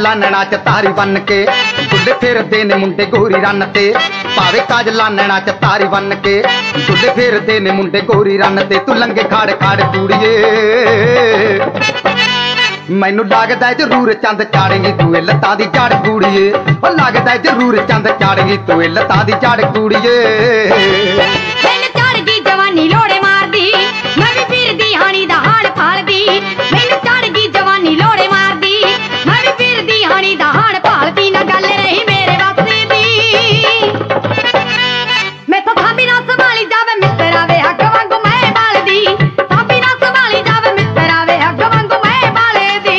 ਕਾਜਲਾ ਨੈਣਾ ਚ ਤਾਰੀ ਬੰਨ ਕੇ ਦੁੱਲੇ ਫਿਰਦੇ ਨੇ ਮੁੰਡੇ ਗੋਰੀ ਰੰਨ ਤੇ ਭਾਵੇਂ ਕਾਜਲਾ ਨੈਣਾ ਚ ਤਾਰੀ ਬੰਨ ਕੇ ਦੁੱਲੇ ਫਿਰਦੇ ਨੇ ਮੁੰਡੇ ਗੋਰੀ ਰੰਨ ਤੇ ਤੂੰ ਲੰਗੇ ਖਾੜ ਖਾੜ ਕੁੜੀਏ ਮੈਨੂੰ ਲੱਗਦਾ ਜ਼ਰੂਰ ਚੰਦ ਚਾੜੇਗੀ ਤੂੰ ਇਹ ਲੱਤਾਂ ਦੀ ਜੜ ਕੁੜੀਏ ਉਹ ਲੱਗਦਾ ਜ਼ਰੂਰ ਚੰਦ ਚਾੜੇਗੀ ਤੂੰ ਇਹ ਲੱਤਾਂ ਦੀ ਜੜ ਕੁੜੀਏ ਮੈਨੂੰ ਚੜ ਗਈ ਜਵਾਨੀ ਲੋੜੇ ਮਾਰਦੀ ਮੈਂ ਵੀ ਫਿਰਦੀ ਹਾਣੀ ਦਾ ਹਾਲ ਭਾਲਦੀ ਮੈਨੂੰ ਚੜ ਗਈ ਜਵਾਨੀ ਲੋੜੇ ਮਾਰਦੀ ਮੈਂ ਵੀ ਫਿਰਦੀ ਹਾਣੀ ਦਾ ਹਾਲ ਭਾਲਦੀ ਨਾ ਗੱਲ ਰਹੀ ਮੇਰੇ ਵਾਸਤੇ ਦੀ ਮੈਥੋਂ ਥਾਂਬੀ ਨਾ ਸੰਭਾਲੀ ਜਾਵੇ ਮਿੱਤਰਾ ਵੇ ਅੱਗ ਵਾਂਗੂ ਮੈਂ ਬਾਲਦੀ ਥਾਂਬੀ ਨਾ ਸੰਭਾਲੀ ਜਾਵੇ ਮਿੱਤਰਾ ਵੇ ਅੱਗ ਵਾਂਗੂ ਮੈਂ ਬਾਲਦੀ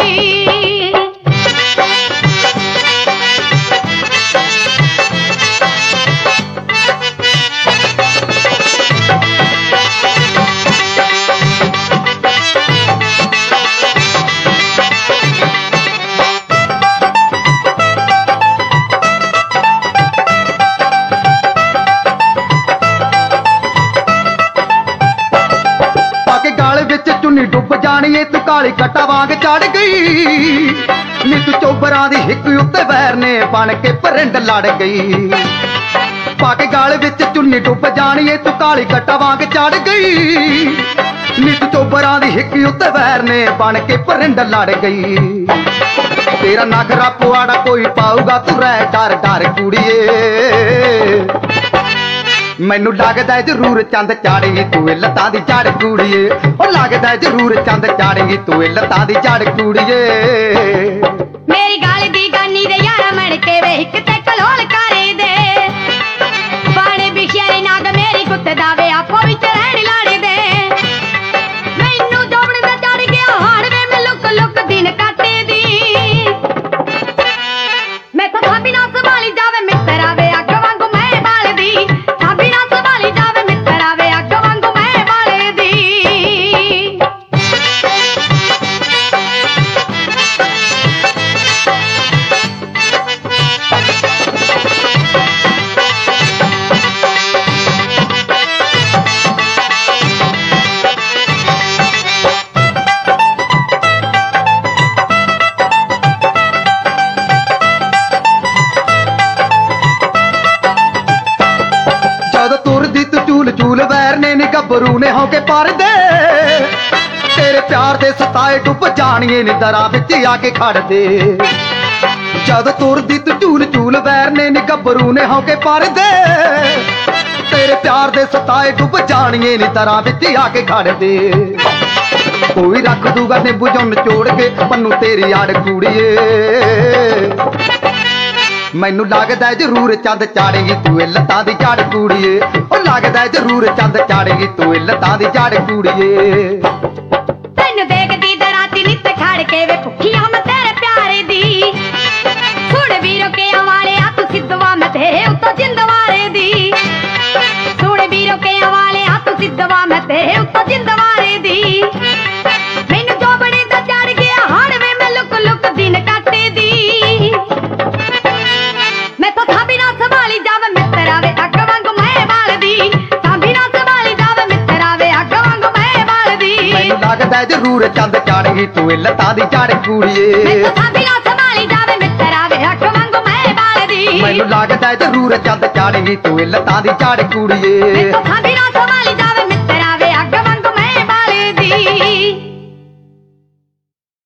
ਚੁੰਨੀ ਡੁੱਬ ਜਾਣੀਏ ਤੂੰ ਕਾਲੀ ਕੱਟਾ ਵਾਂਗ ਚੜ ਗਈ ਨੀ ਤੂੰ ਚੋਬਰਾਂ ਦੀ ਹਿੱਕ ਉੱਤੇ ਵੈਰ ਨੇ ਬਣ ਕੇ ਪਰਿੰਡ ਲੜ ਗਈ ਪਾ ਕੇ ਗਾਲ ਵਿੱਚ ਚੁੰਨੀ ਡੁੱਬ ਜਾਣੀਏ ਤੂੰ ਕਾਲੀ ਕੱਟਾ ਵਾਂਗ ਚੜ ਗਈ ਨੀ ਤੂੰ ਚੋਬਰਾਂ ਦੀ ਹਿੱਕ ਉੱਤੇ ਵੈਰ ਨੇ ਬਣ ਕੇ ਪਰਿੰਡ ਲੜ ਗਈ ਤੇਰਾ ਨਖਰਾ ਪੁਆੜਾ ਕੋਈ ਪਾਊਗਾ ਤੂੰ ਰਹਿ ਡਰ ਡਰ ਕੁੜੀਏ ਮੈਨੂੰ ਲੱਗਦਾ ਜ਼ਰੂਰ ਚੰਦ ਚਾੜੇਗੀ ਤੂੰ ਇਹ ਲੱਤਾਂ ਦੀ ਜੜ ਕੁੜੀਏ ਉਹ ਲੱਗਦਾ ਜ਼ਰੂਰ ਚੰਦ ਚਾੜੇਗੀ ਤੂੰ ਇਹ ਲੱਤਾਂ ਦੀ ਜੜ ਕੁੜੀਏ ਮੇਰੀ ਗੱਲ ਦੀ ਗਾਨੀ ਦੇ ਯਾਰਾ ਮੜ ਕੇ ਵੇ ਇੱਕ ਤੇ ਕਲੋਲ ਕਰੇ ਦੇ ਬਾਣੇ ਬਿਸ਼ਿਆਰੀ ਨਾਗ ਮੇਰੀ ਗੁੱਤ ਦਾ ਵੇ ਆਪੋ ਵਿੱਚ ਰਹਿਣ ਲਾੜੇ ਦੇ ਮੈਨੂੰ ਜੋਬਣ ਦਾ ਚੜ ਗਿਆ ਹਾੜ ਵੇ ਮੈਂ ਲੁਕ ਲੁਕ ਦਿਨ ਕੱਟੇ ਦੀ ਮੈਂ ਤਾਂ ਥਾਂਬੀ ਨਾ ਸੰਭਾਲੀ ਜਾਵੇ ਮਿੱਤਰਾ ਵੇ ਅੱਗ ਵਾਂਗੂ ਮੈਂ ਬਾਲਦੀ ਥਾਂਬੀ ਨਾ ਸੰਭਾਲੀ ਜਾਵੇ ਮਿੱਤਰਾ ਵੇ ਅੱਗ ਵਾਂਗੂ ਮੈਂ ਬਾਲਦੀ ਜਦੋਂ ਤੁਰਦੀ ਤੂੰ ਚੂਲ ਚੂਲ ਵੈਰਨੇ ਨੀ ਗੱਭਰੂ ਨੇ ਹੋ ਕੇ ਪਰਦੇ ਤੇਰੇ ਪਿਆਰ ਦੇ ਸਤਾਏ ਡੁੱਬ ਜਾਣੀਏ ਨੀ ਦਰਾਂ ਵਿੱਚ ਆ ਕੇ ਖੜਦੇ ਜਦੋਂ ਤੁਰਦੀ ਤੂੰ ਚੂਲ ਚੂਲ ਵੈਰਨੇ ਨੀ ਗੱਭਰੂ ਨੇ ਹੋ ਕੇ ਪਰਦੇ ਤੇਰੇ ਪਿਆਰ ਦੇ ਸਤਾਏ ਡੁੱਬ ਜਾਣੀਏ ਨੀ ਦਰਾਂ ਵਿੱਚ ਆ ਕੇ ਖੜਦੇ ਕੋਈ ਰੱਖ ਦੂਗਾ ਨੇ ਬੁਝਣ ਚੋੜ ਕੇ ਪੰਨੂ ਤੇਰੀ ਆੜ ਕੁੜੀਏ ਮੈਨੂੰ ਲੱਗਦਾ ਜ਼ਰੂਰ ਚੰਦ ਚਾੜੇਗੀ ਤੂੰ ਇਹ ਲੱਤਾਂ ਦੀ ਜੜ ਕੁੜੀਏ ਉਹ ਲੱਗਦਾ ਜ਼ਰੂਰ ਚੰਦ ਚਾੜੇਗੀ ਤੂੰ ਇਹ ਲੱਤਾਂ ਦੀ ਜੜ ਕੁੜੀਏ ਤੈਨੂੰ ਦੇਖਦੀ ਦਰਾਤੀ ਨਿੱਤ ਖੜ ਕੇ ਵੇ ਭੁੱਖੀਆਂ ਮੈਂ ਤੇਰੇ ਪਿਆਰੇ ਦੀ ਸੁਣ ਵੀਰੋ ਕੇ ਵਾਲਿਆ ਤੂੰ ਸਿੱਧਵਾ ਮੈਂ ਤੇਰੇ ਉੱਤੋਂ ਜਿੰਦਵਾਰੇ ਦੀ ਸੁਣ ਵੀਰੋ ਕੇ ਵਾਲਿਆ ਤੂੰ ਸਿੱਧਵਾ ਮੈਂ ਤੇਰੇ ਉੱਤੋਂ ਜਿੰਦਵਾਰੇ ਦੀ ਮੈਨੂੰ ਜੋਬੜੀ ਦਾ ਚੜ ਗਿਆ ਹੜ ਵੇ ਮੈਂ ਲੁਕ ਲੁਕ ਦਿਨ ਕੱਟੇ ਦੀ ਮੈਂ ਤਾਂ ਥਾਂਬੀ ਨਾ ਸੰਭਾਲੀ ਜਾਵੇ ਮਿੱਤਰਾ ਵੇ ਅੱਗ ਵਾਂਗੂ ਮੈਂ ਬਾਲਦੀ ਥਾਂਬੀ ਨਾ ਸੰਭਾਲੀ ਜਾਵੇ ਮਿੱਤਰਾ ਵੇ ਅੱਗ ਵਾਂਗੂ ਮੈਂ ਬਾਲਦੀ ਮੈਨੂੰ ਲੱਗਦਾ ਜ਼ਰੂਰ ਚੰਦ ਚਾੜੇਗੀ ਤੂੰ ਇਹ ਲੱਤਾਂ ਦੀ ਜੜ ਕੁੜੀਏ ਮੈਂ ਤਾਂ ਥਾਂਬੀ ਨਾ ਸੰਭਾਲੀ ਜਾਵੇ ਮਿੱਤਰਾ ਵੇ ਅੱਗ ਵਾਂਗੂ ਮੈਂ ਬਾਲਦੀ ਮੈਨੂੰ ਲੱਗਦਾ ਜ਼ਰੂਰ ਚੰਦ ਚਾੜੇਗੀ ਤੂੰ ਇਹ ਲੱਤਾਂ ਦੀ ਜੜ ਕੁੜੀਏ ਮੈਂ ਤਾਂ ਥਾਂਬੀ ਨਾ ਸੰਭਾਲੀ